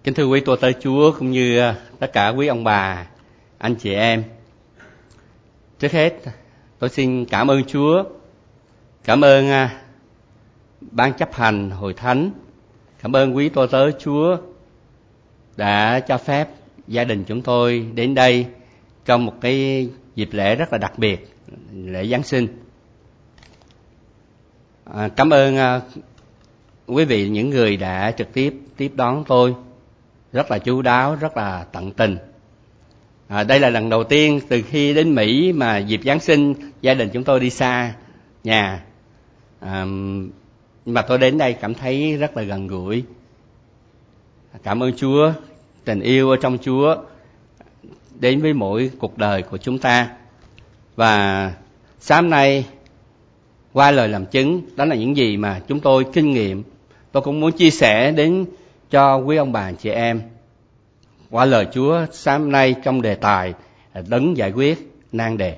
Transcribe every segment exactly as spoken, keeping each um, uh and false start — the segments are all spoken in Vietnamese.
Kính thưa quý tôi tới Chúa cũng như tất cả quý ông bà, anh chị em. Trước hết, tôi xin cảm ơn Chúa, cảm ơn ban chấp hành hội thánh, cảm ơn quý tôi tới Chúa đã cho phép gia đình chúng tôi đến đây trong một cái dịp lễ rất là đặc biệt, lễ Giáng sinh. À, cảm ơn à, quý vị những người đã trực tiếp tiếp đón tôi rất là chu đáo, rất là tận tình. À, đây là lần đầu tiên từ khi đến Mỹ mà dịp Giáng sinh gia đình chúng tôi đi xa nhà, à, nhưng mà tôi đến đây cảm thấy rất là gần gũi. Cảm ơn Chúa, tình yêu ở trong Chúa đến với mỗi cuộc đời của chúng ta. Và sáng nay qua lời làm chứng, đó là những gì mà chúng tôi kinh nghiệm, tôi cũng muốn chia sẻ đến cho quý ông bà chị em. Qua lời Chúa sáng nay trong đề tài đấng giải quyết nan đề.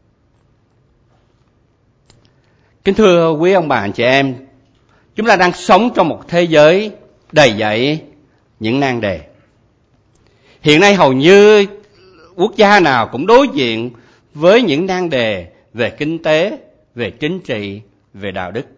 Kính thưa quý ông bà chị em, chúng ta đang sống trong một thế giới đầy dẫy những nan đề. Hiện nay hầu như quốc gia nào cũng đối diện với những nan đề về kinh tế, về chính trị, về đạo đức.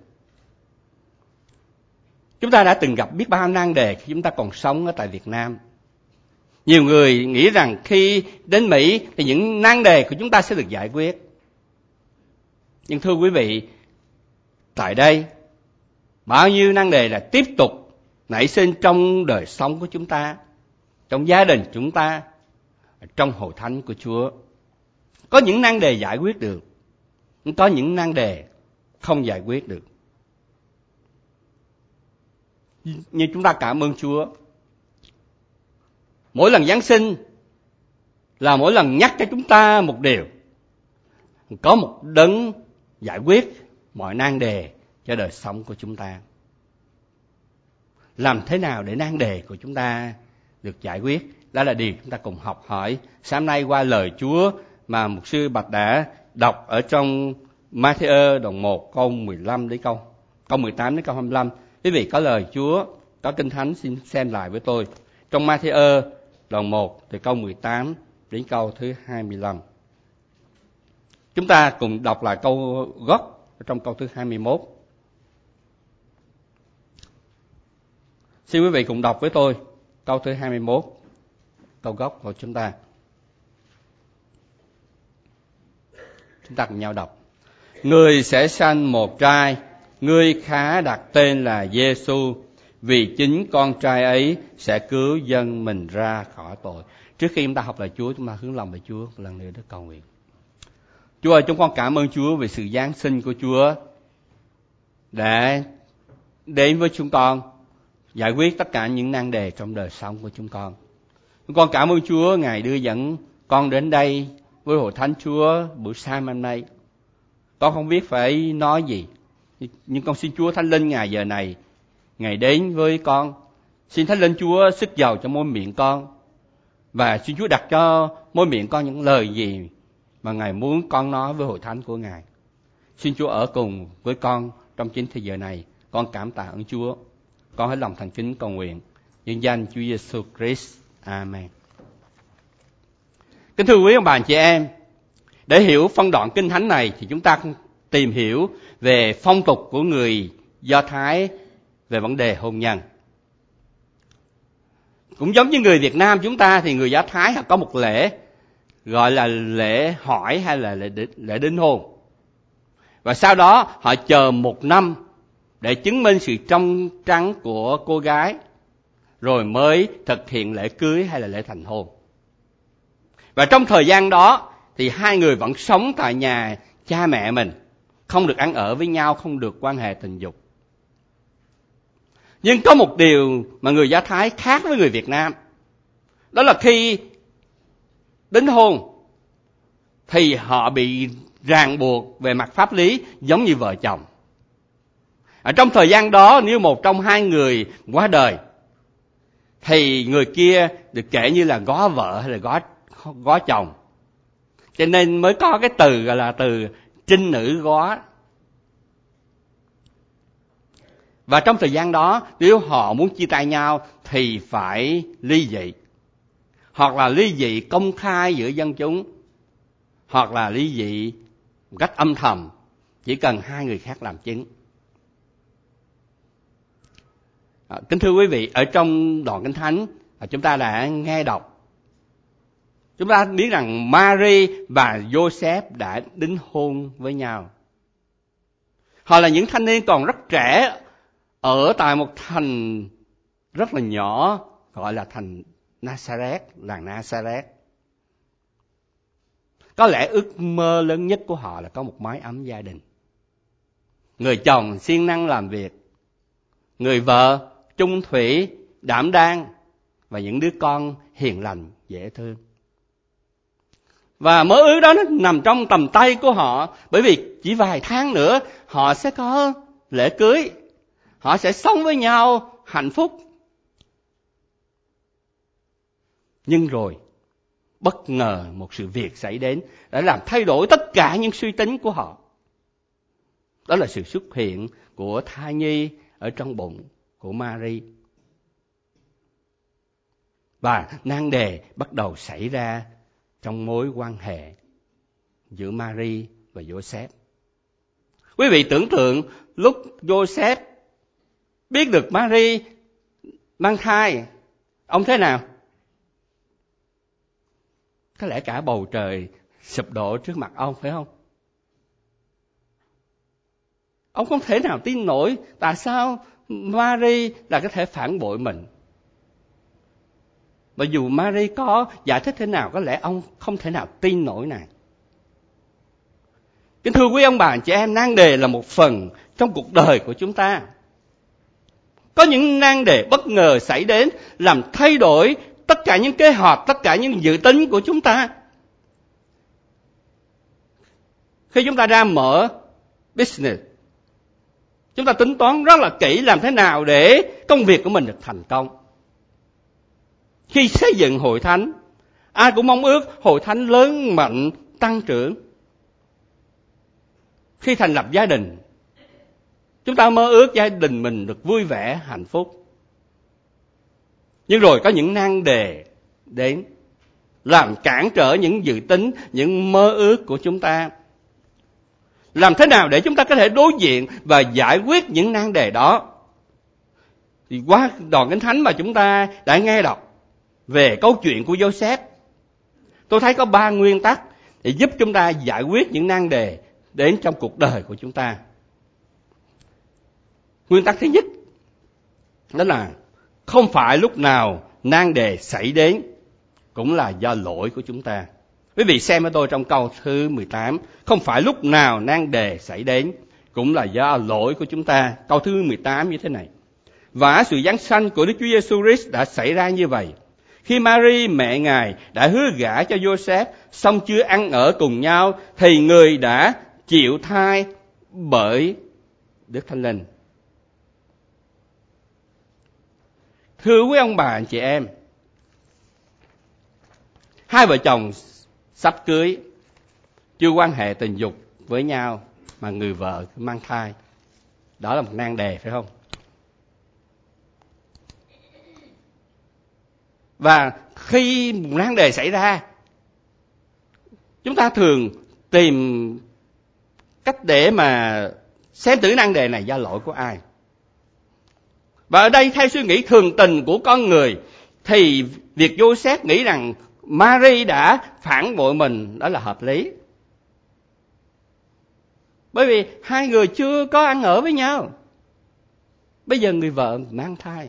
Chúng ta đã từng gặp biết bao nan đề khi chúng ta còn sống ở tại Việt Nam. Nhiều người nghĩ rằng khi đến Mỹ thì những nan đề của chúng ta sẽ được giải quyết. Nhưng thưa quý vị, tại đây bao nhiêu nan đề là tiếp tục nảy sinh trong đời sống của chúng ta, trong gia đình chúng ta, trong hội thánh của Chúa. Có những nan đề giải quyết được, có những nan đề không giải quyết được. Nhưng chúng ta cảm ơn Chúa. Mỗi lần Giáng sinh là mỗi lần nhắc cho chúng ta một điều. Có một đấng giải quyết mọi nan đề cho đời sống của chúng ta. Làm thế nào để nan đề của chúng ta được giải quyết? Đó là điều chúng ta cùng học hỏi sáng nay qua lời Chúa mà mục sư Bạch đã đọc ở trong Ma-thi-ơ đoạn một câu mười lăm đến câu câu mười tám đến câu hai mươi lăm. Quý vị có lời Chúa, có Kinh Thánh xin xem lại với tôi. Trong Ma-thi-ơ đoạn một từ câu mười tám đến câu thứ hai mươi lăm. Chúng ta cùng đọc lại câu gốc trong câu thứ hai mươi mốt. Xin quý vị cùng đọc với tôi câu thứ hai mươi mốt, câu gốc của chúng ta. Chúng ta cùng nhau đọc. Người sẽ sanh một trai, ngươi khá đặt tên là Giê-xu, vì chính con trai ấy sẽ cứu dân mình ra khỏi tội. Trước khi chúng ta học lời Chúa, chúng ta hướng lòng về Chúa một lần nữa để cầu nguyện. Chúa ơi, chúng con cảm ơn Chúa vì sự giáng sinh của Chúa đã đến với chúng con, giải quyết tất cả những nan đề trong đời sống của chúng con. Chúng con cảm ơn Chúa, Ngài đưa dẫn con đến đây với hội thánh Chúa buổi sáng hôm nay. Con không biết phải nói gì, nhưng con xin Chúa Thánh Linh Ngài giờ này, Ngài đến với con. Xin Thánh Linh Chúa sức dầu cho môi miệng con, và xin Chúa đặt cho môi miệng con những lời gì mà Ngài muốn con nói với hội thánh của Ngài. Xin Chúa ở cùng với con trong chính thời giờ này. Con cảm tạ ơn Chúa. Con hết lòng thành kính cầu nguyện nhân danh Chúa Giêsu Christ. Amen. Kính thưa quý ông bà chị em, để hiểu phân đoạn kinh thánh này thì chúng ta tìm hiểu về phong tục của người Do Thái về vấn đề hôn nhân. Cũng giống như người Việt Nam chúng ta thì người Do Thái họ có một lễ gọi là lễ hỏi hay là lễ, lễ đính hôn. Và sau đó họ chờ một năm để chứng minh sự trong trắng của cô gái, rồi mới thực hiện lễ cưới hay là lễ thành hôn. Và trong thời gian đó thì hai người vẫn sống tại nhà cha mẹ mình, không được ăn ở với nhau, không được quan hệ tình dục. Nhưng có một điều mà người Do Thái khác với người Việt Nam, đó là khi đính hôn thì họ bị ràng buộc về mặt pháp lý giống như vợ chồng. Ở trong thời gian đó, nếu một trong hai người qua đời thì người kia được kể như là gó vợ hay là gó, gó chồng. Cho nên mới có cái từ gọi là từ trinh nữ gó. Và trong thời gian đó, nếu họ muốn chia tay nhau thì phải ly dị. Hoặc là ly dị công khai giữa dân chúng, hoặc là ly dị một cách âm thầm, chỉ cần hai người khác làm chứng. À, kính thưa quý vị, ở trong đoạn Kinh Thánh chúng ta đã nghe đọc, chúng ta biết rằng Mary và Joseph đã đính hôn với nhau. Họ là những thanh niên còn rất trẻ, ở tại một thành rất là nhỏ gọi là thành Nazareth, làng Nazareth. Có lẽ ước mơ lớn nhất của họ là có một mái ấm gia đình. Người chồng siêng năng làm việc, người vợ trung thủy, đảm đang, và những đứa con hiền lành, dễ thương. Và mơ ước đó nó nằm trong tầm tay của họ, bởi vì chỉ vài tháng nữa họ sẽ có lễ cưới, họ sẽ sống với nhau hạnh phúc. Nhưng rồi bất ngờ một sự việc xảy đến đã làm thay đổi tất cả những suy tính của họ. Đó là sự xuất hiện của thai nhi ở trong bụng của Mary. Và nan đề bắt đầu xảy ra trong mối quan hệ giữa Mary và Joseph. Quý vị tưởng tượng lúc Joseph biết được Mary mang thai, ông thế nào? Có lẽ cả bầu trời sụp đổ trước mặt ông, phải không? Ông không thể nào tin nổi tại sao Mary là có thể phản bội mình. Và dù Mary có giải thích thế nào, có lẽ ông không thể nào tin nổi nàng. Kính thưa quý ông bà chị em, nan đề là một phần trong cuộc đời của chúng ta. Có những nan đề bất ngờ xảy đến làm thay đổi tất cả những kế hoạch, tất cả những dự tính của chúng ta. Khi chúng ta ra mở business, chúng ta tính toán rất là kỹ làm thế nào để công việc của mình được thành công. Khi xây dựng hội thánh, ai cũng mong ước hội thánh lớn mạnh, tăng trưởng. Khi thành lập gia đình, chúng ta mơ ước gia đình mình được vui vẻ, hạnh phúc. Nhưng rồi có những nan đề đến làm cản trở những dự tính, những mơ ước của chúng ta. Làm thế nào để chúng ta có thể đối diện và giải quyết những nan đề đó? Thì qua đoạn Kinh Thánh mà chúng ta đã nghe đọc về câu chuyện của Joseph, tôi thấy có ba nguyên tắc để giúp chúng ta giải quyết những nan đề đến trong cuộc đời của chúng ta. Nguyên tắc thứ nhất, đó là không phải lúc nào nan đề xảy đến cũng là do lỗi của chúng ta. Quý vị xem với tôi trong câu thứ mười tám, không phải lúc nào nan đề xảy đến cũng là do lỗi của chúng ta. Câu thứ mười tám như thế này: và sự giáng sanh của Đức Chúa Giêsu Christ đã xảy ra như vậy. Khi Mary mẹ Ngài đã hứa gả cho Joseph, song chưa ăn ở cùng nhau, thì người đã chịu thai bởi Đức Thánh Linh. Thưa quý ông bà anh chị em, hai vợ chồng sắp cưới, chưa quan hệ tình dục với nhau mà người vợ mang thai, đó là một nan đề, phải không? Và khi một nan đề xảy ra, chúng ta thường tìm cách để mà xem thử nan đề này do lỗi của ai. Và ở đây theo suy nghĩ thường tình của con người, thì việc Joseph nghĩ rằng Mary đã phản bội mình, đó là hợp lý. Bởi vì hai người chưa có ăn ở với nhau, bây giờ người vợ mang thai.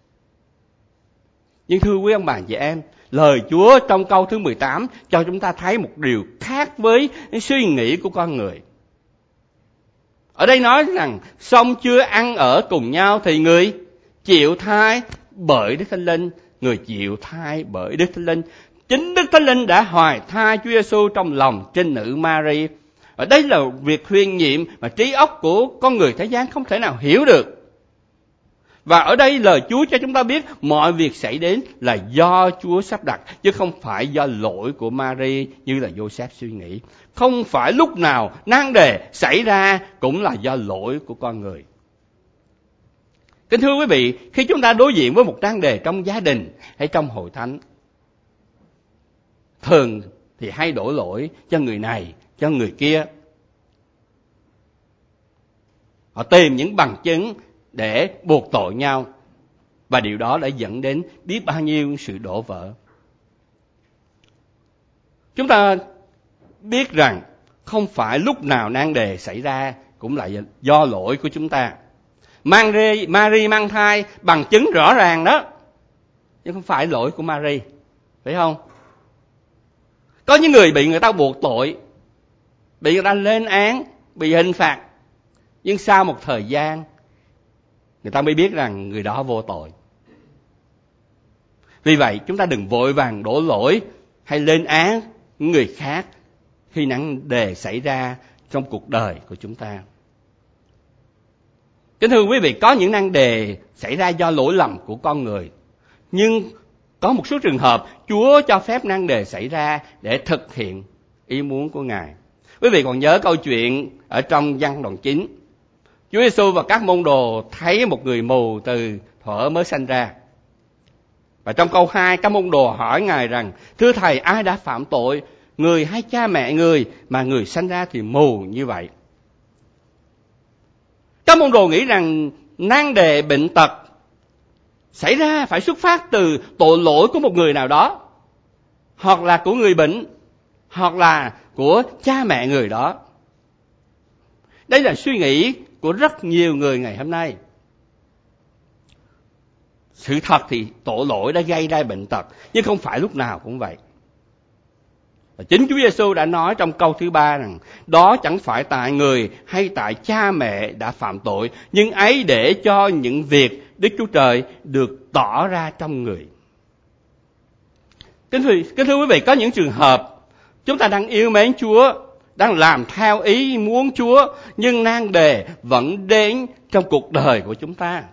Nhưng thưa quý ông bà chị em, lời Chúa trong câu thứ mười tám cho chúng ta thấy một điều khác với suy nghĩ của con người. Ở đây nói rằng song chưa ăn ở cùng nhau thì người chịu thai bởi Đức Thánh Linh. Người chịu thai bởi Đức Thánh Linh. Chính Đức Thánh Linh đã hoài thai Chúa Giêsu trong lòng trinh nữ Mary. Ở đây là việc huyền nhiệm mà trí óc của con người thế gian không thể nào hiểu được. Và ở đây lời Chúa cho chúng ta biết mọi việc xảy đến là do Chúa sắp đặt, chứ không phải do lỗi của Mary như là Joseph suy nghĩ. Không phải lúc nào nan đề xảy ra cũng là do lỗi của con người. Kính thưa quý vị, khi chúng ta đối diện với một nan đề trong gia đình hay trong hội thánh, thường thì hay đổ lỗi cho người này, cho người kia. Họ tìm những bằng chứng để buộc tội nhau, và điều đó đã dẫn đến biết bao nhiêu sự đổ vỡ. Chúng ta biết rằng không phải lúc nào nan đề xảy ra cũng là do lỗi của chúng ta. Mary, Mary mang thai bằng chứng rõ ràng đó, nhưng không phải lỗi của Mary, phải không? Có những người bị người ta buộc tội, bị người ta lên án, bị hình phạt, nhưng sau một thời gian người ta mới biết rằng người đó vô tội. Vì vậy chúng ta đừng vội vàng đổ lỗi hay lên án người khác khi nan đề xảy ra trong cuộc đời của chúng ta. Kính thưa quý vị, có những nan đề xảy ra do lỗi lầm của con người, nhưng có một số trường hợp Chúa cho phép nan đề xảy ra để thực hiện ý muốn của Ngài. Quý vị còn nhớ câu chuyện ở trong Giăng đoạn chín. Chúa Giêsu và các môn đồ thấy một người mù từ thuở mới sanh ra. Và trong câu hai, các môn đồ hỏi Ngài rằng: thưa Thầy, ai đã phạm tội, người hay cha mẹ người, mà người sanh ra thì mù như vậy? Các môn đồ nghĩ rằng nan đề bệnh tật xảy ra phải xuất phát từ tội lỗi của một người nào đó, hoặc là của người bệnh, hoặc là của cha mẹ người đó. Đây là suy nghĩ của rất nhiều người ngày hôm nay. Sự thật thì tội lỗi đã gây ra bệnh tật, nhưng không phải lúc nào cũng vậy. Và chính Chúa Giêsu đã nói trong câu thứ ba rằng đó chẳng phải tại người hay tại cha mẹ đã phạm tội, nhưng ấy để cho những việc Đức Chúa Trời được tỏ ra trong người. Kính thưa, kính thưa quý vị, có những trường hợp chúng ta đang yêu mến Chúa, đang làm theo ý muốn Chúa, nhưng nan đề vẫn đến trong cuộc đời của chúng ta.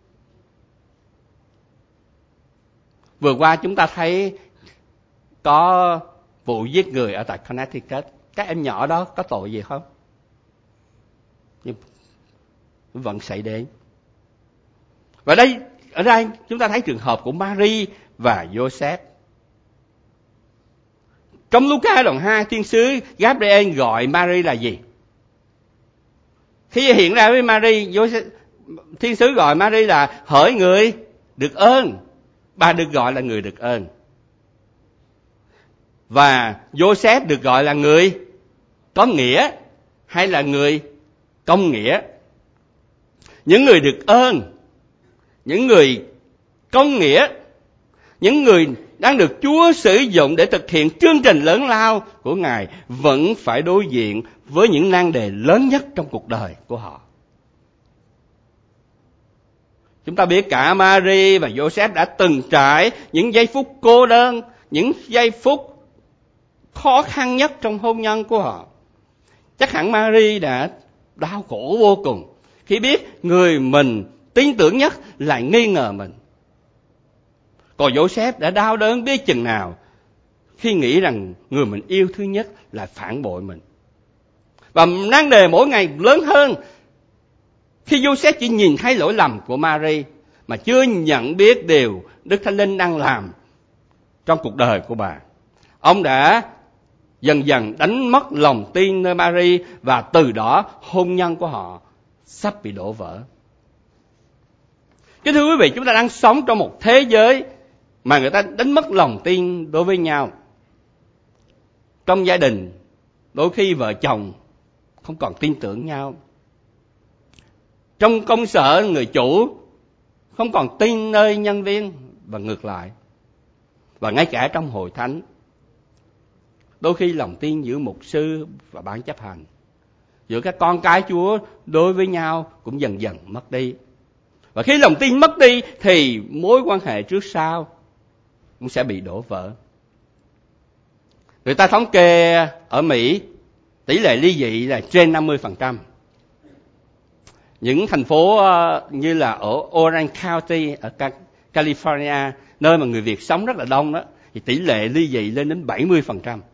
Vừa qua chúng ta thấy có vụ giết người ở tại Connecticut. Các em nhỏ đó có tội gì không? Nhưng vẫn xảy đến. Và đây, ở đây chúng ta thấy trường hợp của Mary và Joseph. Trong Luca đoạn hai, thiên sứ Gabriel gọi Mary là gì? Khi hiện ra với Mary, Joseph, thiên sứ gọi Mary là hỡi người được ơn. Bà được gọi là người được ơn. Và Joseph được gọi là người có nghĩa hay là người công nghĩa. Những người được ơn, những người công nghĩa, những người đang được Chúa sử dụng để thực hiện chương trình lớn lao của Ngài vẫn phải đối diện với những nan đề lớn nhất trong cuộc đời của họ. Chúng ta biết cả Mary và Joseph đã từng trải những giây phút cô đơn, những giây phút khó khăn nhất trong hôn nhân của họ. Chắc hẳn Mary đã đau khổ vô cùng khi biết người mình tin tưởng nhất lại nghi ngờ mình. Còn Joseph đã đau đớn biết chừng nào khi nghĩ rằng người mình yêu thương nhất lại phản bội mình. Và nan đề mỗi ngày lớn hơn khi Joseph chỉ nhìn thấy lỗi lầm của Mary mà chưa nhận biết điều Đức Thánh Linh đang làm trong cuộc đời của bà. Ông đã dần dần đánh mất lòng tin nơi Mary, và từ đó hôn nhân của họ sắp bị đổ vỡ. Kính thưa quý vị, chúng ta đang sống trong một thế giới mà người ta đánh mất lòng tin đối với nhau. Trong gia đình, đôi khi vợ chồng không còn tin tưởng nhau. Trong công sở, người chủ không còn tin nơi nhân viên và ngược lại. Và ngay cả trong hội thánh, đôi khi lòng tin giữa mục sư và ban chấp hành, giữa các con cái Chúa đối với nhau cũng dần dần mất đi. Và khi lòng tin mất đi thì mối quan hệ trước sau cũng sẽ bị đổ vỡ. Người ta thống kê ở Mỹ, tỷ lệ ly dị là trên năm mươi phần trăm. Những thành phố như là ở Orange County ở California, nơi mà người Việt sống rất là đông đó, thì tỷ lệ ly dị lên đến bảy mươi phần trăm.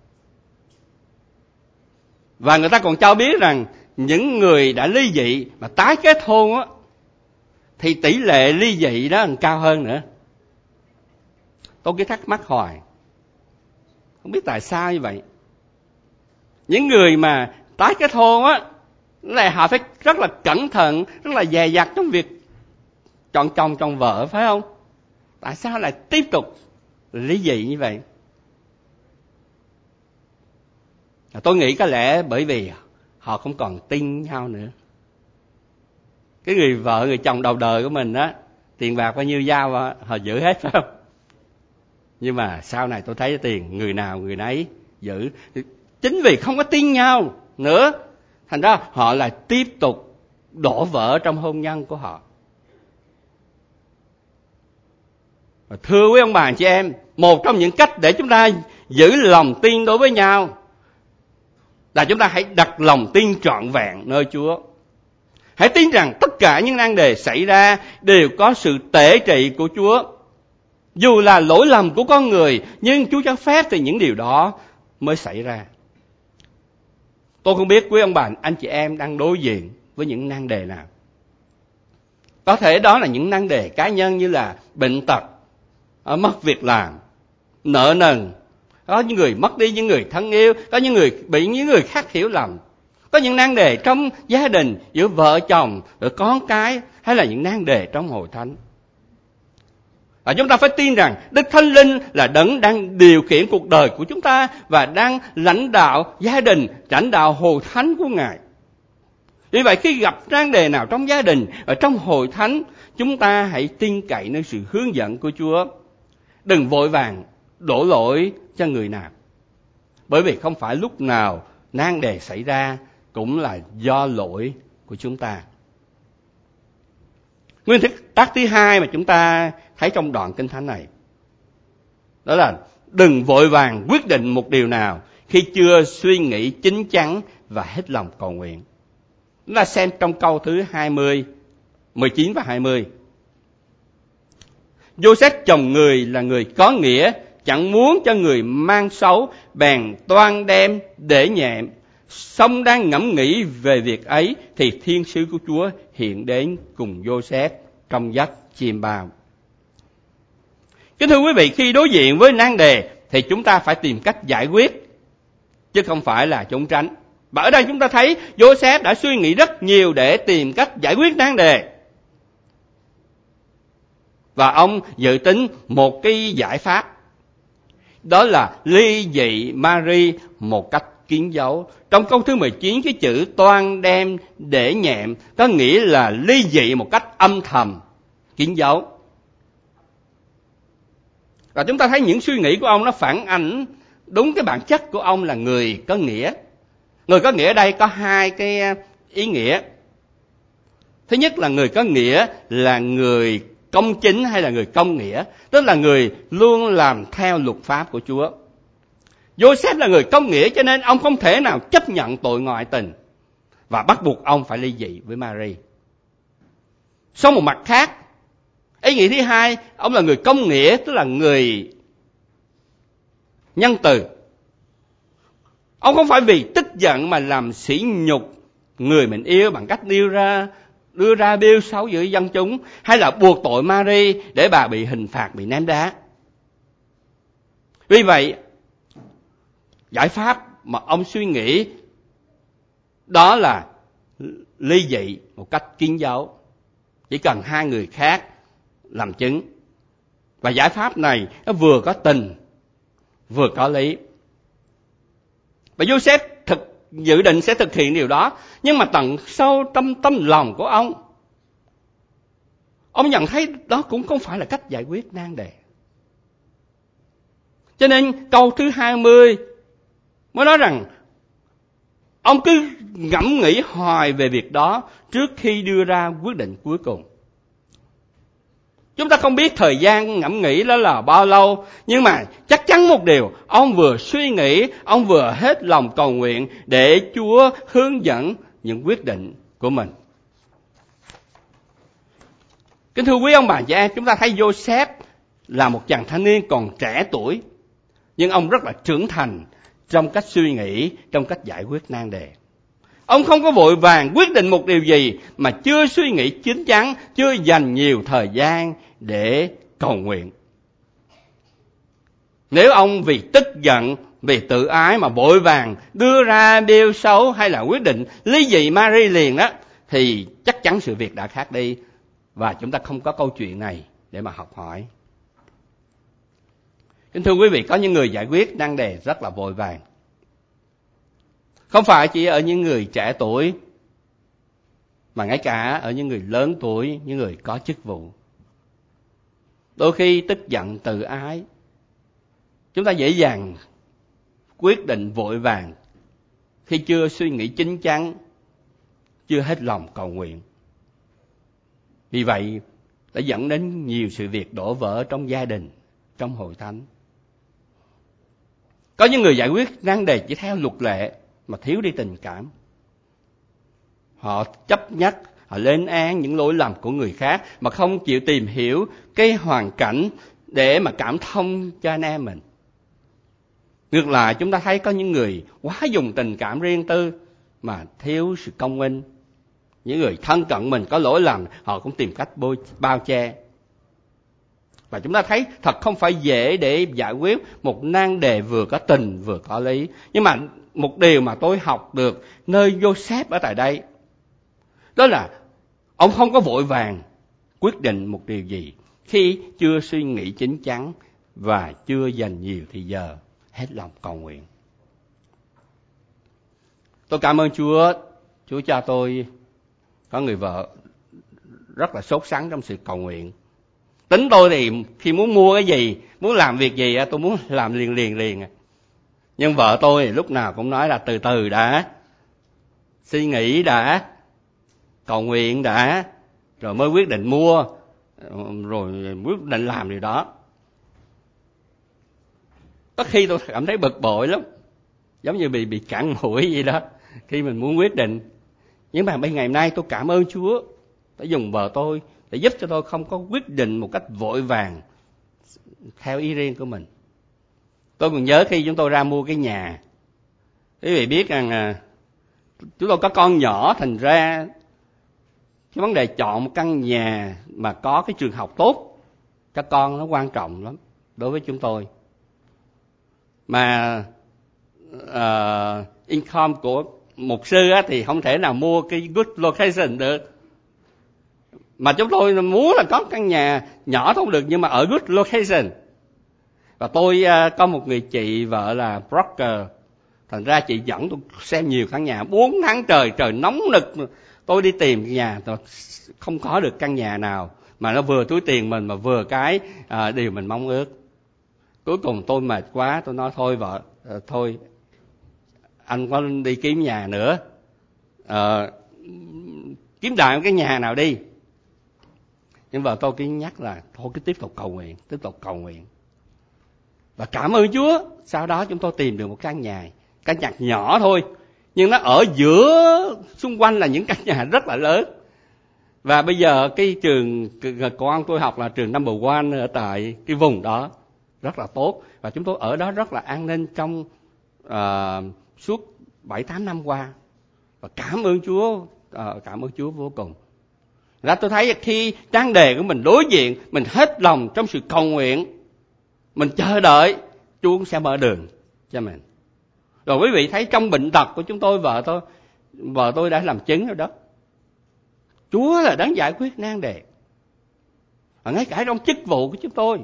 Và người ta còn cho biết rằng những người đã ly dị mà tái kết hôn á, thì tỷ lệ ly dị đó còn cao hơn nữa. Tôi cứ thắc mắc hoài, không biết tại sao như vậy. Những người mà tái kết hôn á, là họ phải rất là cẩn thận, rất là dè dặt trong việc chọn chồng chọn vợ, phải không? Tại sao lại tiếp tục ly dị như vậy? Tôi nghĩ có lẽ bởi vì họ không còn tin nhau nữa. Cái người vợ, người chồng đầu đời của mình á, tiền bạc bao nhiêu giao họ giữ hết, phải không? Nhưng mà sau này tôi thấy tiền người nào người nấy giữ. Chính vì không có tin nhau nữa, thành ra họ lại tiếp tục đổ vỡ trong hôn nhân của họ. Và thưa quý ông bà anh chị em, một trong những cách để chúng ta giữ lòng tin đối với nhau là chúng ta hãy đặt lòng tin trọn vẹn nơi Chúa. Hãy tin rằng tất cả những nan đề xảy ra đều có sự tể trị của Chúa. Dù là lỗi lầm của con người, nhưng Chúa cho phép thì những điều đó mới xảy ra. Tôi không biết quý ông bà anh chị em đang đối diện với những nan đề nào. Có thể đó là những nan đề cá nhân như là bệnh tật, mất việc làm, nợ nần. Có những người mất đi những người thân yêu, có những người bị những người khác hiểu lầm. Có những nan đề trong gia đình giữa vợ chồng, giữa con cái, hay là những nan đề trong hội thánh. Và chúng ta phải tin rằng Đức Thánh Linh là đấng đang điều khiển cuộc đời của chúng ta và đang lãnh đạo gia đình, lãnh đạo hội thánh của Ngài. Vì vậy khi gặp nan đề nào trong gia đình, ở trong hội thánh, chúng ta hãy tin cậy nơi sự hướng dẫn của Chúa. Đừng vội vàng đổ lỗi cho người nào. Bởi vì không phải lúc nào nan đề xảy ra cũng là do lỗi của chúng ta. Nguyên tắc thứ hai mà chúng ta thấy trong đoạn Kinh Thánh này, đó là đừng vội vàng quyết định một điều nào khi chưa suy nghĩ chín chắn và hết lòng cầu nguyện. Chúng ta xem trong câu thứ hai mươi, mười chín và hai mươi. Joseph chồng người là người có nghĩa, chẳng muốn cho người mang xấu, bèn toan đem để nhẹm. Song đang ngẫm nghĩ về việc ấy thì thiên sứ của Chúa hiện đến cùng Joseph trong giấc chiêm bao. Kính thưa quý vị, khi đối diện với nan đề thì chúng ta phải tìm cách giải quyết, chứ không phải là trốn tránh. Và ở đây chúng ta thấy Joseph đã suy nghĩ rất nhiều để tìm cách giải quyết nan đề. Và ông dự tính một cái giải pháp, đó là ly dị Mary một cách kín dấu. Trong câu thứ mười chín, cái chữ toan đem để nhẹm có nghĩa là ly dị một cách âm thầm, kín dấu. Và chúng ta thấy những suy nghĩ của ông nó phản ảnh đúng cái bản chất của ông là người có nghĩa. Người có nghĩa ở đây có hai cái ý nghĩa. Thứ nhất là người có nghĩa là người công chính hay là người công nghĩa, tức là người luôn làm theo luật pháp của Chúa. Joseph là người công nghĩa cho nên ông không thể nào chấp nhận tội ngoại tình và bắt buộc ông phải ly dị với Mary. Sau một mặt khác, ý nghĩa thứ hai, ông là người công nghĩa, tức là người nhân từ. Ông không phải vì tức giận mà làm sỉ nhục người mình yêu bằng cách đưa ra đưa ra bêu xấu giữa dân chúng, hay là buộc tội Mary để bà bị hình phạt, bị ném đá. Vì vậy, giải pháp mà ông suy nghĩ đó là ly dị một cách kín dấu, chỉ cần hai người khác làm chứng. Và giải pháp này nó vừa có tình vừa có lý. Và Joseph thực dự định sẽ thực hiện điều đó, nhưng mà tận sâu trong tâm lòng của ông, ông nhận thấy đó cũng không phải là cách giải quyết nan đề. Cho nên câu thứ hai mươi mới nói rằng ông cứ ngẫm nghĩ hoài về việc đó trước khi đưa ra quyết định cuối cùng. Chúng ta không biết thời gian ngẫm nghĩ đó là bao lâu, nhưng mà chắc chắn một điều, ông vừa suy nghĩ, ông vừa hết lòng cầu nguyện để Chúa hướng dẫn những quyết định của mình. Kính thưa quý ông bà chị em, chúng ta thấy Joseph là một chàng thanh niên còn trẻ tuổi, nhưng ông rất là trưởng thành trong cách suy nghĩ, trong cách giải quyết nan đề. Ông không có vội vàng quyết định một điều gì mà chưa suy nghĩ chín chắn, chưa dành nhiều thời gian để cầu nguyện. Nếu ông vì tức giận, vì tự ái mà vội vàng đưa ra điều xấu hay là quyết định ly dị Mary liền đó, thì chắc chắn sự việc đã khác đi. Và chúng ta không có câu chuyện này để mà học hỏi. Kính thưa quý vị, có những người giải quyết nan đề rất là vội vàng. Không phải chỉ ở những người trẻ tuổi, mà ngay cả ở những người lớn tuổi, những người có chức vụ. Đôi khi tức giận, tự ái, chúng ta dễ dàng quyết định vội vàng khi chưa suy nghĩ chín chắn, chưa hết lòng cầu nguyện. Vì vậy đã dẫn đến nhiều sự việc đổ vỡ trong gia đình, trong hội thánh. Có những người giải quyết nan đề chỉ theo luật lệ mà thiếu đi tình cảm. Họ chấp nhắc, họ lên án những lỗi lầm của người khác mà không chịu tìm hiểu cái hoàn cảnh để mà cảm thông cho anh em mình. Ngược lại, chúng ta thấy có những người quá dùng tình cảm riêng tư mà thiếu sự công minh. Những người thân cận mình có lỗi lầm, họ cũng tìm cách bôi, bao che. Và chúng ta thấy thật không phải dễ để giải quyết một nan đề vừa có tình vừa có lý. Nhưng mà một điều mà tôi học được nơi Joseph ở tại đây, đó là ông không có vội vàng quyết định một điều gì khi chưa suy nghĩ chín chắn và chưa dành nhiều thời giờ hết lòng cầu nguyện. Tôi cảm ơn Chúa, Chúa cho tôi có người vợ rất là sốt sắng trong sự cầu nguyện. Tính tôi thì khi muốn mua cái gì, muốn làm việc gì, tôi muốn làm liền liền liền. Nhưng vợ tôi lúc nào cũng nói là từ từ đã, suy nghĩ đã, cầu nguyện đã, rồi mới quyết định mua, rồi quyết định làm điều đó. Có khi tôi cảm thấy bực bội lắm, giống như bị bị cản mũi gì đó khi mình muốn quyết định. Nhưng mà bây ngày hôm nay tôi cảm ơn Chúa đã dùng vợ tôi để giúp cho tôi không có quyết định một cách vội vàng theo ý riêng của mình. Tôi còn nhớ khi chúng tôi ra mua cái nhà, quý vị biết rằng à, chúng tôi có con nhỏ, thành ra cái vấn đề chọn một căn nhà mà có cái trường học tốt cho con nó quan trọng lắm đối với chúng tôi. Mà uh, income của mục sư á, thì không thể nào mua cái good location được. Mà chúng tôi muốn là có căn nhà nhỏ không được, nhưng mà ở good location. Và tôi uh, có một người chị vợ là broker, thành ra chị dẫn tôi xem nhiều căn nhà. Bốn tháng trời, trời nóng nực, tôi đi tìm nhà, tôi không có được căn nhà nào mà nó vừa túi tiền mình mà vừa cái uh, điều mình mong ước. Cuối cùng tôi mệt quá, tôi nói thôi vợ, uh, thôi anh có đi kiếm nhà nữa, uh, kiếm đại một cái nhà nào đi. Nhưng vợ tôi cứ nhắc là thôi cứ tiếp tục cầu nguyện, tiếp tục cầu nguyện. Và cảm ơn Chúa, sau đó chúng tôi tìm được một căn nhà, căn nhà nhỏ thôi, nhưng nó ở giữa, xung quanh là những căn nhà rất là lớn. Và bây giờ cái trường con tôi học là trường number one ở tại cái vùng đó, rất là tốt. Và chúng tôi ở đó rất là an ninh trong uh, suốt bảy tám năm qua. Và cảm ơn Chúa, uh, cảm ơn Chúa vô cùng. Ra tôi thấy khi nan đề của mình đối diện, mình hết lòng trong sự cầu nguyện, mình chờ đợi, Chúa cũng sẽ mở đường cho mình. Rồi quý vị thấy trong bệnh tật của chúng tôi, vợ tôi, vợ tôi đã làm chứng rồi đó. Chúa là đáng giải quyết nan đề. Và ngay cả trong chức vụ của chúng tôi,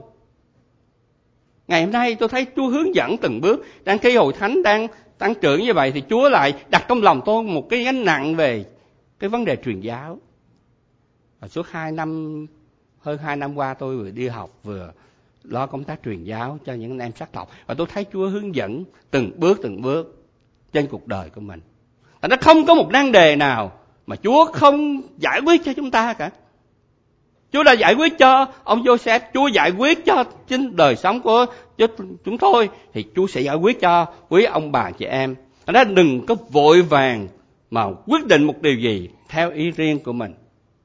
ngày hôm nay tôi thấy Chúa hướng dẫn từng bước. Đang khi hội thánh đang tăng trưởng như vậy thì Chúa lại đặt trong lòng tôi một cái gánh nặng về cái vấn đề truyền giáo. Và suốt hai năm, hơn hai năm qua tôi vừa đi học vừa lo công tác truyền giáo cho những anh em sắc tộc. Và tôi thấy Chúa hướng dẫn từng bước từng bước trên cuộc đời của mình. Và nó không có một nan đề nào mà Chúa không giải quyết cho chúng ta cả. Chúa đã giải quyết cho ông Joseph, Chúa giải quyết cho chính đời sống của chúng tôi, thì Chúa sẽ giải quyết cho quý ông bà chị em. Nó đừng có vội vàng mà quyết định một điều gì theo ý riêng của mình.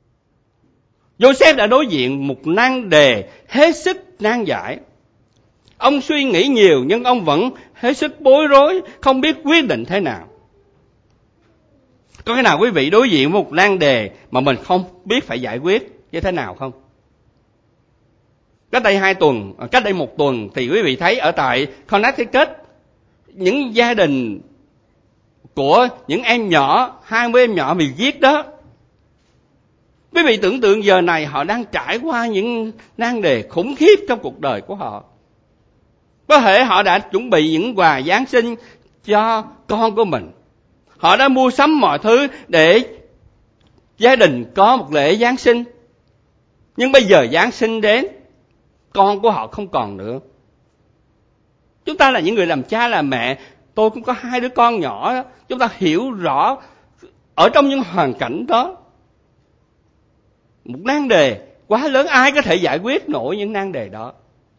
Joseph đã đối diện một nan đề hết sức nan giải. Ông suy nghĩ nhiều nhưng ông vẫn hết sức bối rối, không biết quyết định thế nào. Có cái nào quý vị đối diện với một nan đề mà mình không biết phải giải quyết như thế nào không? Cách đây hai tuần, cách đây một tuần thì quý vị thấy ở tại Connecticut, những gia đình của những em nhỏ, hai mươi em nhỏ bị giết đó. Quý vị tưởng tượng giờ này họ đang trải qua những nan đề khủng khiếp trong cuộc đời của họ. Có thể họ đã chuẩn bị những quà Giáng sinh cho con của mình. Họ đã mua sắm mọi thứ để gia đình có một lễ Giáng sinh. Nhưng bây giờ Giáng sinh đến, con của họ không còn nữa. Chúng ta là những người làm cha làm mẹ, tôi cũng có hai đứa con nhỏ đó. Chúng ta hiểu rõ ở trong những hoàn cảnh đó, một nan đề quá lớn, ai có thể giải quyết nổi những nan đề đó.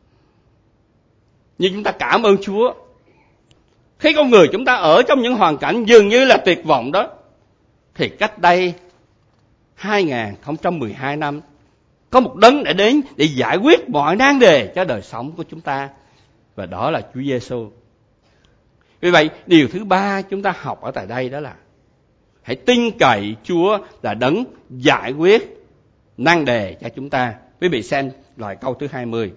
Nhưng chúng ta cảm ơn Chúa. Khi con người chúng ta ở trong những hoàn cảnh dường như là tuyệt vọng đó, thì cách đây hai không một hai năm, có một đấng đã đến để giải quyết mọi nan đề cho đời sống của chúng ta, và đó là Chúa Giêsu. Vì vậy, điều thứ ba chúng ta học ở tại đây đó là hãy tin cậy Chúa là đấng giải quyết nan đề cho chúng ta. Quý vị xem lại câu thứ hai mươi.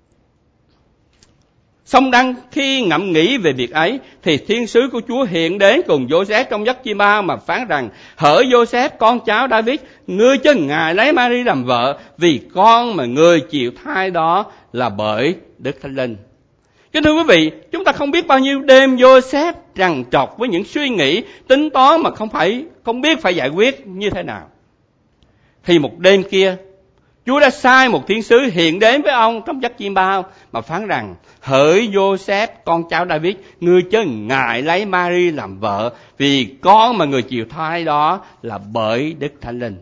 Xong đang khi ngẫm nghĩ về việc ấy, thì thiên sứ của Chúa hiện đến cùng Giô-sép trong giấc chim bao mà phán rằng: hỡi Giô-sép, con cháu David, ngươi chớ ngại lấy Mary làm vợ, vì con mà ngươi chịu thai đó là bởi Đức Thánh Linh. Kính thưa quý vị, chúng ta không biết bao nhiêu đêm Giô-sép trằn trọc với những suy nghĩ, tính toán mà không phải không biết phải giải quyết như thế nào. Thì một đêm kia, Chúa đã sai một thiên sứ hiện đến với ông trong giấc chim bao mà phán rằng: hỡi Giô-sép, con cháu David, ngươi chớ ngại lấy Mary làm vợ, vì con mà người chịu thai đó là bởi Đức Thánh Linh.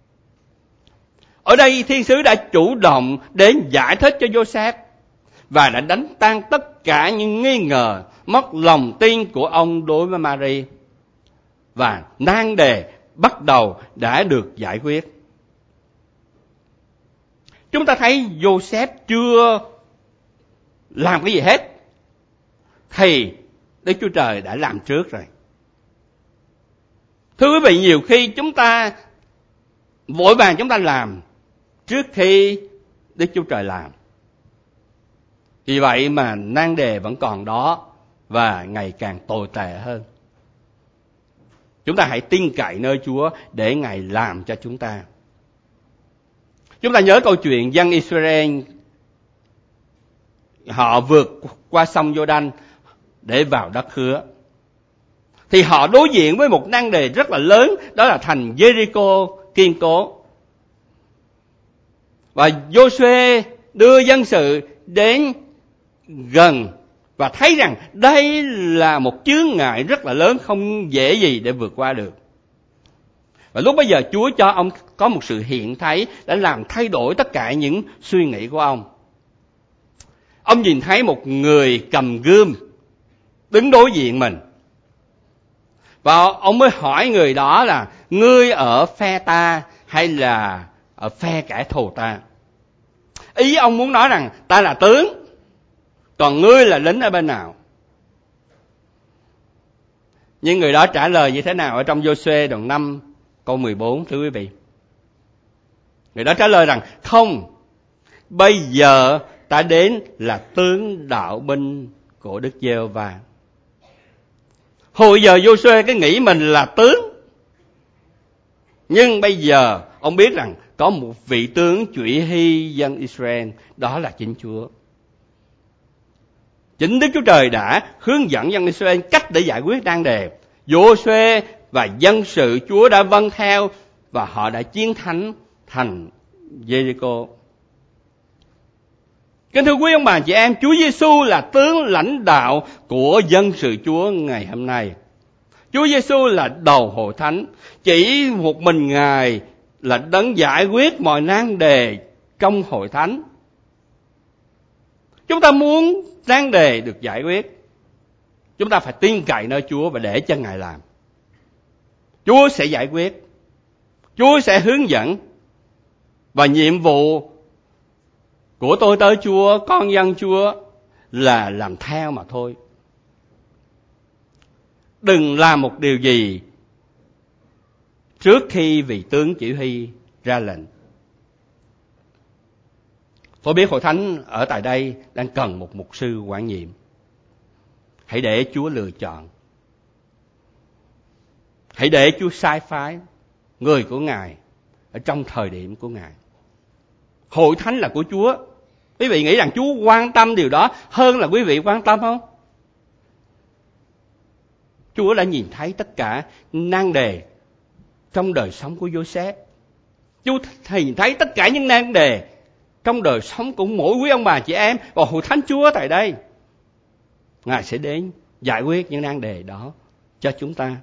Ở đây thiên sứ đã chủ động đến giải thích cho Giô-sép và đã đánh tan tất cả những nghi ngờ, mất lòng tin của ông đối với Mary, và nan đề bắt đầu đã được giải quyết. Chúng ta thấy Giô-sép chưa làm cái gì hết, thì Đức Chúa Trời đã làm trước rồi. Thưa quý vị, nhiều khi chúng ta vội vàng chúng ta làm trước khi Đức Chúa Trời làm. Vì vậy mà nan đề vẫn còn đó và ngày càng tồi tệ hơn. Chúng ta hãy tin cậy nơi Chúa để Ngài làm cho chúng ta. Chúng ta nhớ câu chuyện dân Israel, họ vượt qua sông Giô-đanh để vào đất hứa. Thì họ đối diện với một nan đề rất là lớn, đó là thành Jericho kiên cố. Và Giô-suê đưa dân sự đến gần và thấy rằng đây là một chướng ngại rất là lớn, không dễ gì để vượt qua được. Và lúc bấy giờ Chúa cho ông có một sự hiện thấy đã làm thay đổi tất cả những suy nghĩ của ông. Ông nhìn thấy một người cầm gươm đứng đối diện mình. Và ông mới hỏi người đó là: ngươi ở phe ta hay là ở phe kẻ thù ta? Ý ông muốn nói rằng ta là tướng, còn ngươi là lính ở bên nào? Nhưng người đó trả lời như thế nào ở trong Giô-suê đoạn năm câu mười bốn, thưa quý vị? Người đó trả lời rằng: không, bây giờ ta đến là tướng đạo binh của Đức Giê-hô-va. Hồi giờ Giô-suê cứ nghĩ mình là tướng, nhưng bây giờ ông biết rằng có một vị tướng chỉ huy dân Israel, đó là chính Chúa. Chính Đức Chúa Trời đã hướng dẫn dân Israel cách để giải quyết nan đề. Giô-suê và dân sự Chúa đã vâng theo, và họ đã chiến thắng thành Jericho. Kính thưa quý ông bà chị em, Chúa Giêsu là tướng lãnh đạo của dân sự Chúa ngày hôm nay. Chúa Giêsu là đầu hội thánh, chỉ một mình Ngài là đấng giải quyết mọi nan đề trong hội thánh. Chúng ta muốn nan đề được giải quyết, chúng ta phải tin cậy nơi Chúa và để cho Ngài làm. Chúa sẽ giải quyết, Chúa sẽ hướng dẫn, và nhiệm vụ của tôi tớ Chúa, con dân Chúa là làm theo mà thôi. Đừng làm một điều gì trước khi vị tướng chỉ huy ra lệnh. Tôi biết hội thánh ở tại đây đang cần một mục sư quản nhiệm. Hãy để Chúa lựa chọn. Hãy để Chúa sai phái người của Ngài ở trong thời điểm của Ngài. Hội thánh là của Chúa. Quý vị nghĩ rằng Chúa quan tâm điều đó hơn là quý vị quan tâm không? Chúa đã nhìn thấy tất cả nan đề trong đời sống của Giô-xép. Chúa nhìn thấy tất cả những nan đề trong đời sống của mỗi quý ông bà chị em và hội thánh Chúa tại đây. Ngài sẽ đến giải quyết những nan đề đó cho chúng ta.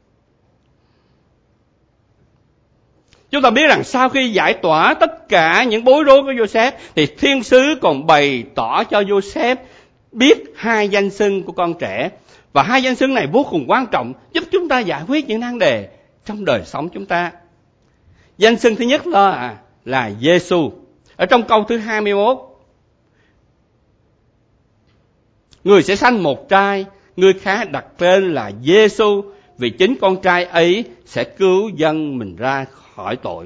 Chúng ta biết rằng sau khi giải tỏa tất cả những bối rối của Giô-xép thì thiên sứ còn bày tỏ cho Giô-xép biết hai danh xưng của con trẻ. Và hai danh xưng này vô cùng quan trọng, giúp chúng ta giải quyết những nan đề trong đời sống chúng ta. Danh xưng thứ nhất là, là Giê-xu. Ở trong câu thứ hai mươi mốt, người sẽ sanh một trai, người khác đặt tên là Giê-xu, vì chính con trai ấy sẽ cứu dân mình ra khỏi tội.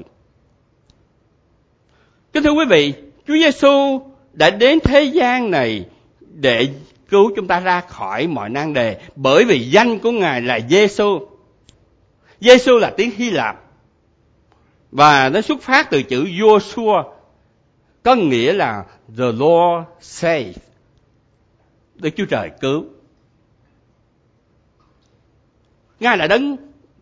Kính thưa quý vị, Chúa Giê-xu đã đến thế gian này để cứu chúng ta ra khỏi mọi nan đề, bởi vì danh của Ngài là Giê-xu. Giê-xu là tiếng Hy Lạp và nó xuất phát từ chữ Joshua, có nghĩa là The Lord Save, Đức Chúa Trời cứu. Ngài là đấng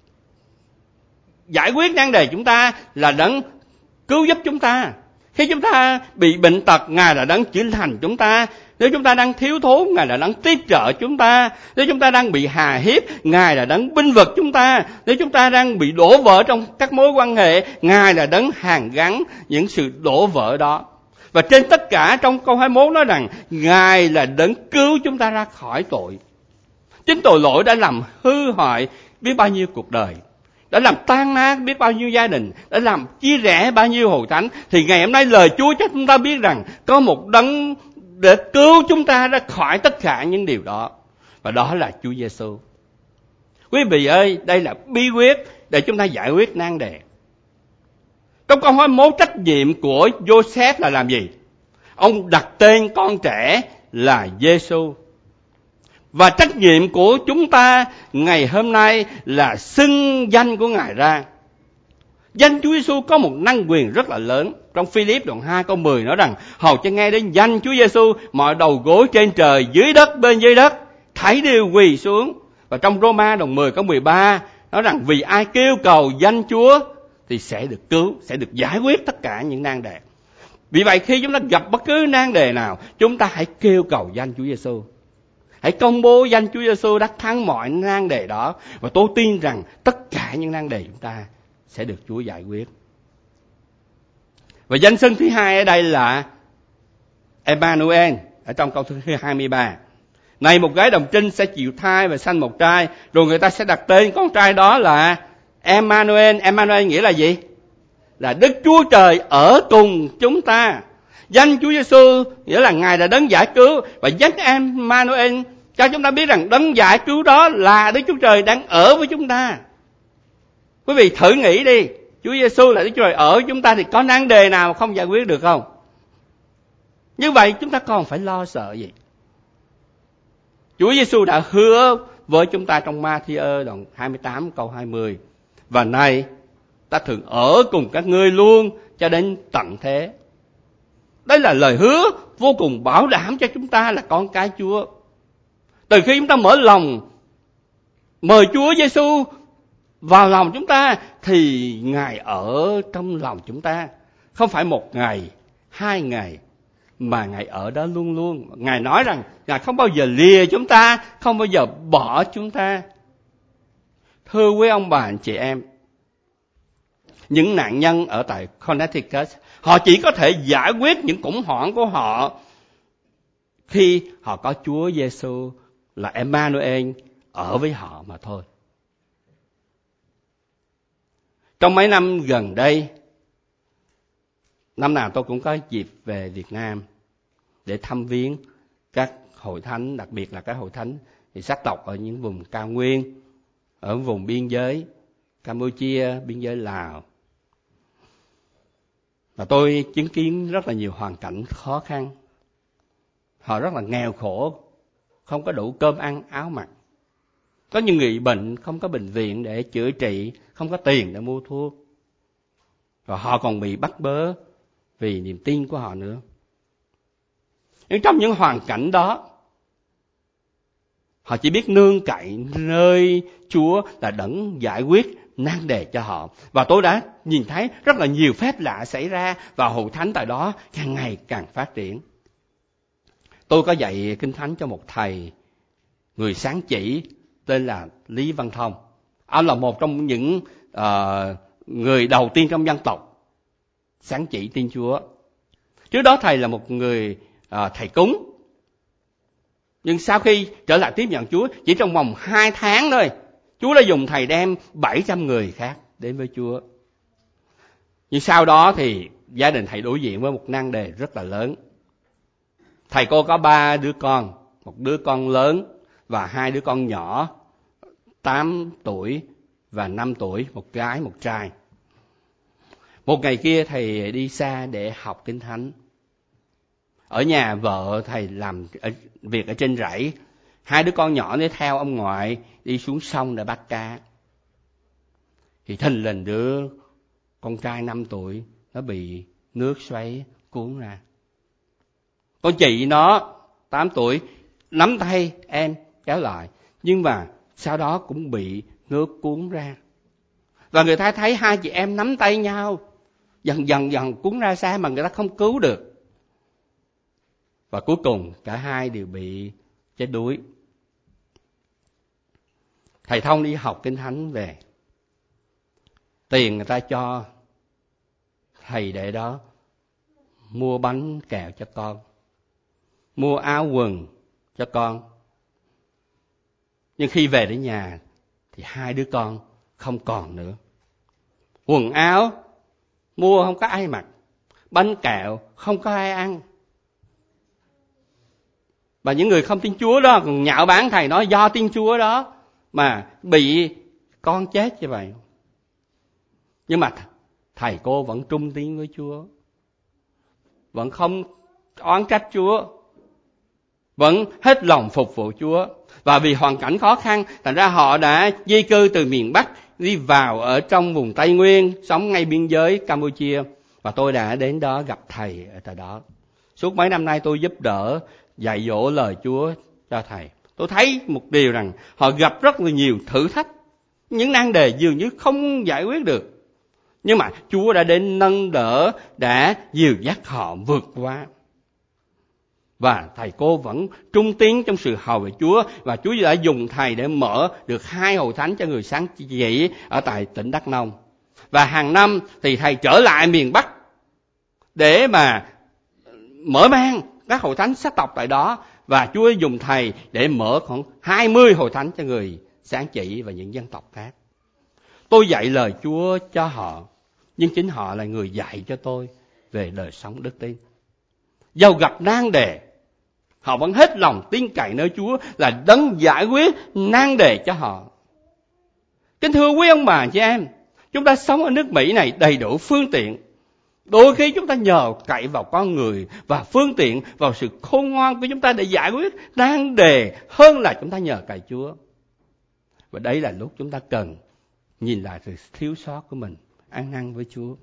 giải quyết nan đề chúng ta, là đấng cứu giúp chúng ta. Khi chúng ta bị bệnh tật, Ngài là đấng chữa lành chúng ta. Nếu chúng ta đang thiếu thốn, Ngài là đấng tiếp trợ chúng ta. Nếu chúng ta đang bị hà hiếp, Ngài là đấng bênh vực chúng ta. Nếu chúng ta đang bị đổ vỡ trong các mối quan hệ, Ngài là đấng hàn gắn những sự đổ vỡ đó. Và trên tất cả, trong câu hai mươi mốt nói rằng Ngài là đấng cứu chúng ta ra khỏi tội. Chính tội lỗi đã làm hư hoại biết bao nhiêu cuộc đời, đã làm tan nát biết bao nhiêu gia đình, đã làm chia rẽ bao nhiêu hội thánh. Thì ngày hôm nay lời Chúa cho chúng ta biết rằng có một đấng để cứu chúng ta ra khỏi tất cả những điều đó, và đó là Chúa Giê-xu. Quý vị ơi, đây là bí quyết để chúng ta giải quyết nan đề. Trong câu hai mươi mốt, trách nhiệm của Giô-xép là làm gì? Ông đặt tên con trẻ là Giê-xu. Và trách nhiệm của chúng ta ngày hôm nay là xưng danh của Ngài ra. Danh Chúa Giê-xu có một năng quyền rất là lớn. Trong Phi-líp đoạn hai câu mười nói rằng hầu cho nghe đến danh Chúa Giê-xu, mọi đầu gối trên trời dưới đất bên dưới đất thảy đều quỳ xuống. Và trong Rô-ma đoạn mười câu mười ba nói rằng vì ai kêu cầu danh Chúa thì sẽ được cứu, sẽ được giải quyết tất cả những nan đề. Vì vậy khi chúng ta gặp bất cứ nan đề nào, chúng ta hãy kêu cầu danh Chúa Giê-xu. Hãy công bố danh Chúa Giê-xu đắc thắng mọi nan đề đó. Và tôi tin rằng tất cả những nan đề chúng ta sẽ được Chúa giải quyết. Và danh xưng thứ hai ở đây là Emmanuel, ở trong câu thứ hai mươi ba. Này một gái đồng trinh sẽ chịu thai và sanh một trai, rồi người ta sẽ đặt tên con trai đó là Emmanuel. Emmanuel nghĩa là gì? Là Đức Chúa Trời ở cùng chúng ta. Danh Chúa Giê-xu nghĩa là Ngài là đấng giải cứu, và danh Emmanuel cho chúng ta biết rằng đấng giải cứu đó là Đức Chúa Trời đang ở với chúng ta. Quý vị thử nghĩ đi, Chúa Giê-xu là Đức Chúa Trời ở với chúng ta thì có nan đề nào không giải quyết được không? Như vậy chúng ta còn phải lo sợ gì? Chúa Giê-xu đã hứa với chúng ta trong Ma-thi-ơ đoạn hai mươi tám câu hai mươi. Và này, ta thường ở cùng các ngươi luôn cho đến tận thế. Đây là lời hứa vô cùng bảo đảm cho chúng ta là con cái Chúa. Từ khi chúng ta mở lòng mời Chúa Giê-xu vào lòng chúng ta thì Ngài ở trong lòng chúng ta. Không phải một ngày, hai ngày, mà Ngài ở đó luôn luôn. Ngài nói rằng Ngài không bao giờ lìa chúng ta, không bao giờ bỏ chúng ta. Thưa quý ông bà anh chị em, những nạn nhân ở tại Connecticut, họ chỉ có thể giải quyết những khủng hoảng của họ khi họ có Chúa Giê-xu là Emmanuel ở với họ mà thôi. Trong mấy năm gần đây, năm nào tôi cũng có dịp về Việt Nam để thăm viếng các hội thánh, đặc biệt là các hội thánh thì sắc tộc ở những vùng cao nguyên, ở vùng biên giới, Campuchia, biên giới Lào. Và tôi chứng kiến rất là nhiều hoàn cảnh khó khăn. Họ rất là nghèo khổ, không có đủ cơm ăn, áo mặc. Có những người bệnh không có bệnh viện để chữa trị, không có tiền để mua thuốc. Rồi họ còn bị bắt bớ vì niềm tin của họ nữa. Nhưng trong những hoàn cảnh đó, họ chỉ biết nương cậy nơi Chúa là đấng giải quyết nan đề cho họ. Và tôi đã nhìn thấy rất là nhiều phép lạ xảy ra và hội thánh tại đó càng ngày càng phát triển. Tôi có dạy Kinh Thánh cho một thầy, người sáng chỉ, tên là Lý Văn Thông. Ông là một trong những uh, người đầu tiên trong dân tộc sáng chỉ tin Chúa. Trước đó thầy là một người uh, thầy cúng. Nhưng sau khi trở lại tiếp nhận Chúa, chỉ trong vòng hai tháng thôi, Chúa đã dùng thầy đem bảy trăm người khác đến với Chúa. Nhưng sau đó thì gia đình thầy đối diện với một nan đề rất là lớn. Thầy cô có ba đứa con, một đứa con lớn và hai đứa con nhỏ, tám tuổi và năm tuổi, một gái, một trai. Một ngày kia thầy đi xa để học Kinh Thánh. Ở nhà vợ thầy làm việc ở trên rẫy. Hai đứa con nhỏ đi theo ông ngoại đi xuống sông để bắt cá. Thì thình lình đứa con trai năm tuổi nó bị nước xoáy cuốn ra. Con chị nó tám tuổi nắm tay em kéo lại, nhưng mà sau đó cũng bị nước cuốn ra. Và người ta thấy hai chị em nắm tay nhau, dần dần dần cuốn ra xa mà người ta không cứu được. Và cuối cùng cả hai đều bị chết đuối. Thầy Thông đi học Kinh Thánh về. Tiền người ta cho thầy để đó mua bánh kẹo cho con, mua áo quần cho con. Nhưng khi về đến nhà thì hai đứa con không còn nữa. Quần áo mua không có ai mặc, bánh kẹo không có ai ăn. Và những người không tin Chúa đó còn nhạo báng thầy nói do tin Chúa đó mà bị con chết như vậy. Nhưng mà thầy cô vẫn trung tín với Chúa, vẫn không oán trách Chúa, vẫn hết lòng phục vụ Chúa. Và vì hoàn cảnh khó khăn, thành ra họ đã di cư từ miền Bắc đi vào ở trong vùng Tây Nguyên, sống ngay biên giới Campuchia. Và tôi đã đến đó gặp thầy ở tại đó. Suốt mấy năm nay tôi giúp đỡ dạy dỗ lời Chúa cho thầy. Tôi thấy một điều rằng họ gặp rất là nhiều thử thách, những nan đề dường như không giải quyết được. Nhưng mà Chúa đã đến nâng đỡ, đã dìu dắt họ vượt qua. Và thầy cô vẫn trung tín trong sự hầu về Chúa. Và Chúa đã dùng thầy để mở được hai hội thánh cho người sáng chỉ ở tại tỉnh Đắk Nông. Và hàng năm thì thầy trở lại miền Bắc để mà mở mang các hội thánh sắc tộc tại đó. Và Chúa dùng thầy để mở khoảng hai mươi hội thánh cho người sáng chỉ và những dân tộc khác. Tôi dạy lời Chúa cho họ, nhưng chính họ là người dạy cho tôi về đời sống đức tin. Dầu gặp nan đề, họ vẫn hết lòng tin cậy nơi Chúa là đấng giải quyết nan đề cho họ. Kính thưa quý ông bà chị em, chúng ta sống ở nước Mỹ này đầy đủ phương tiện. Đôi khi chúng ta nhờ cậy vào con người và phương tiện, vào sự khôn ngoan của chúng ta để giải quyết nan đề hơn là chúng ta nhờ cậy Chúa. Và đấy là lúc chúng ta cần nhìn lại sự thiếu sót của mình, ăn năn với Chúa.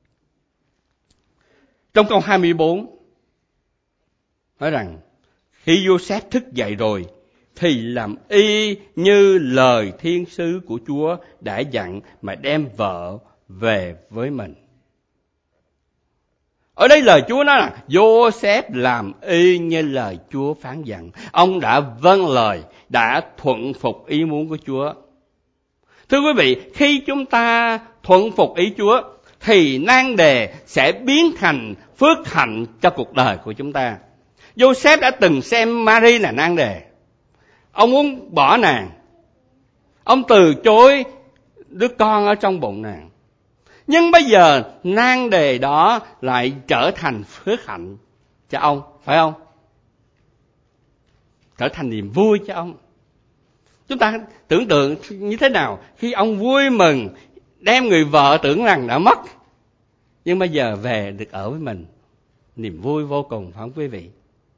Trong câu hai mươi bốn nói rằng khi Giô-xép thức dậy rồi thì làm y như lời thiên sứ của Chúa đã dặn mà đem vợ về với mình. Ở đây lời Chúa nói là Giô-xép làm y như lời Chúa phán dặn. Ông đã vâng lời, đã thuận phục ý muốn của Chúa. Thưa quý vị, khi chúng ta thuận phục ý Chúa thì nan đề sẽ biến thành phước hạnh cho cuộc đời của chúng ta. Giô-xép đã từng xem Mary là nan đề. Ông muốn bỏ nàng. Ông từ chối đứa con ở trong bụng nàng. Nhưng bây giờ nan đề đó lại trở thành phước hạnh cho ông, phải không? Trở thành niềm vui cho ông. Chúng ta tưởng tượng như thế nào khi ông vui mừng đem người vợ tưởng rằng đã mất, nhưng bây giờ về được ở với mình. Niềm vui vô cùng, phải không quý vị?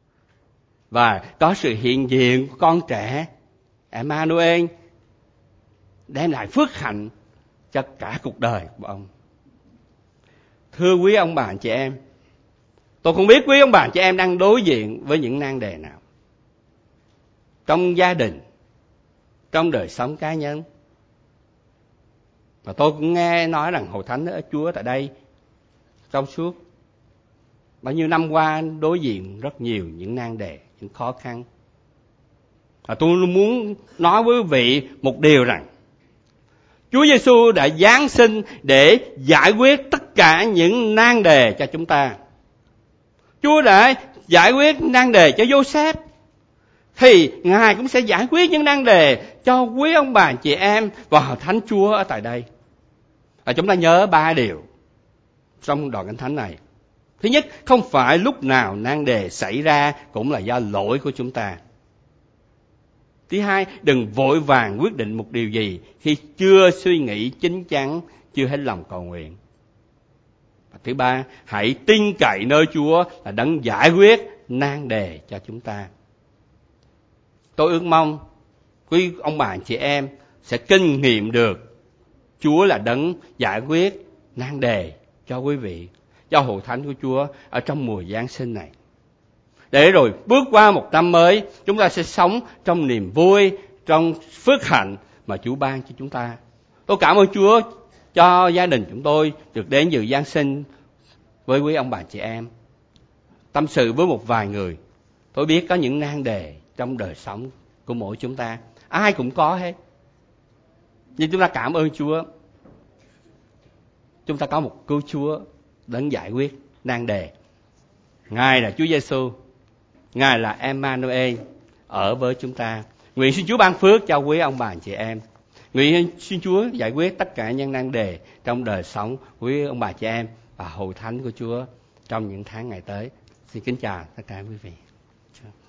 Và có sự hiện diện của con trẻ Emmanuel đem lại phước hạnh cho cả cuộc đời của ông. Thưa quý ông bà chị em, tôi không biết quý ông bà chị em đang đối diện với những nan đề nào trong gia đình, trong đời sống cá nhân. Và tôi cũng nghe nói rằng Hội Thánh ở Chúa tại đây trong suốt bao nhiêu năm qua đối diện rất nhiều những nan đề, những khó khăn. Và tôi muốn nói với quý vị một điều rằng Chúa Giêsu đã giáng sinh để giải quyết tất cả những nan đề cho chúng ta. Chúa đã giải quyết nan đề cho Giô-sép, thì Ngài cũng sẽ giải quyết những nan đề cho quý ông bà chị em và Hội Thánh Chúa ở tại đây. Và chúng ta nhớ ba điều trong đoạn Kinh Thánh này. Thứ nhất, không phải lúc nào nan đề xảy ra cũng là do lỗi của chúng ta. Thứ hai, đừng vội vàng quyết định một điều gì khi chưa suy nghĩ chín chắn, chưa hết lòng cầu nguyện. Và thứ ba, hãy tin cậy nơi Chúa là đấng giải quyết nan đề cho chúng ta. Tôi ước mong quý ông bà chị em sẽ kinh nghiệm được Chúa là đấng giải quyết nan đề cho quý vị, cho Hội Thánh của Chúa ở trong mùa Giáng sinh này. Để rồi bước qua một năm mới, chúng ta sẽ sống trong niềm vui, trong phước hạnh mà Chúa ban cho chúng ta. Tôi cảm ơn Chúa cho gia đình chúng tôi được đến dự Giáng sinh với quý ông bà chị em. Tâm sự với một vài người. Tôi biết có những nan đề trong đời sống của mỗi chúng ta. Ai cũng có hết. Nhưng chúng ta cảm ơn Chúa. Chúng ta có một cứu Chúa đấng giải quyết nan đề. Ngài là Chúa Giêsu, Ngài là Emmanuel ở với chúng ta. Nguyện xin Chúa ban phước cho quý ông bà chị em. Nguyện xin Chúa giải quyết tất cả những nan đề trong đời sống của quý ông bà chị em và Hội Thánh của Chúa trong những tháng ngày tới. Xin kính chào tất cả quý vị.